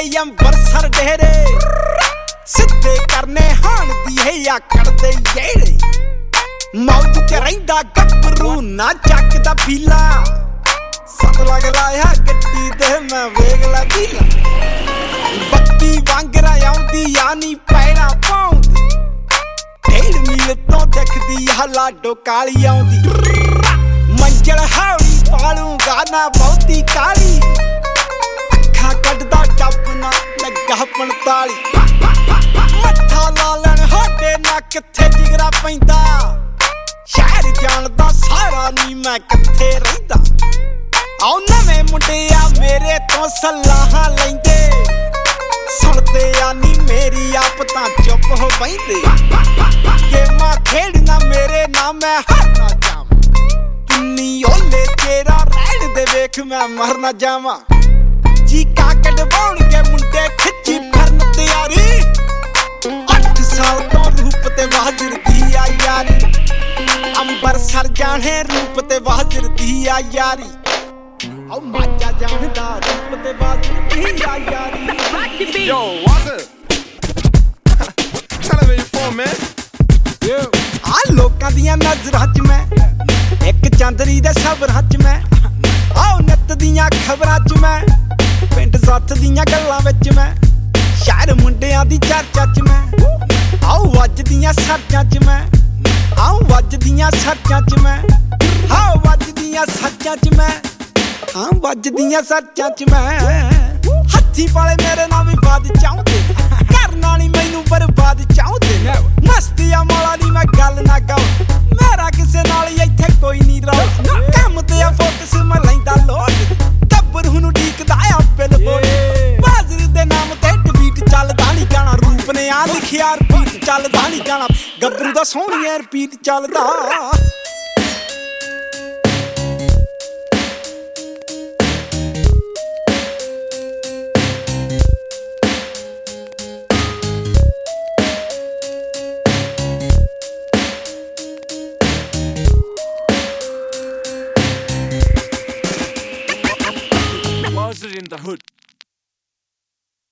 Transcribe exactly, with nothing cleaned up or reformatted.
दी अंबरसर डेरे सिद्धे करने हाण दी है आकड़ दे येड़े मौज च रहिंदा गभरू ना चकदा फीला सत लग लाया गड्डी ते मैं वेख ला पीला बत्ती वांगरा आउंदी यानी पैड़ा पाउंदी डेढ़ मील तो दिखदी आ लाडो काली आउंदी मंजल हौली पालूंगा ना बहुती काली अखा कड्डदा टप ना लगा पंताली मत्था ला लैण हाडे ना किथे जिगरा पैंदा शहर जानदा सारा नी मैं किथे रहिंदा आओ नवे मुंडे आ मेरे तो सलाहां लैंदे सुनते आ नी मेरी आप तां चुप हो बैंदे गेमां खेडना मेरे ना मैं हारना जावां किन्नी ओले तेरा रैण दे वेख मैं मरना जावां जी काकड़ बाउणगे मुंडे खिच्ची फिरन तैयारी अठ साल तो रूप ते बहादुर दी आ यारी अंबरसर जाने रूप ते बहादुर दी आ यारी Oh my God, down the dog, but they bought me, yeah, yeah. Yo, Walker. Tell me where you from, man. Yeah. आ लोकां दियां नज़रां च मैं एक चांदरी दे सबरां च मैं आओ नत दियां खबरां च मैं पिंड सत्थ दियां गल्लां विच मैं शहर मुंडियां दी चर्चा च मैं आओ वजदियां सर्चां च मैं आओ वजदियां सर्चां च मैं आओ वजदियां सर्चां च मैं हाँ वजदियां सर्चां च मैं हत्थी पाले मेरे नाल विवाद चाहुंदे करन वाली मैनू बर्बाद चाहुंदे मस्तिया मौला दी मैं गल ना गाओ मेरा किसे नाल इत्थे कोई नहीं रहा कम ते आ फोकस मैं लैंदा लोट गब्बरू नू ढीकदा आ बिलबोर्ड बाज़र दे नाम ते ट्वीट चलदा नहीं गाना रूप ने आ लिखिया रिपीट चलदा नहीं गाना गब्बरू दा सोहणिया रिपीट चलदा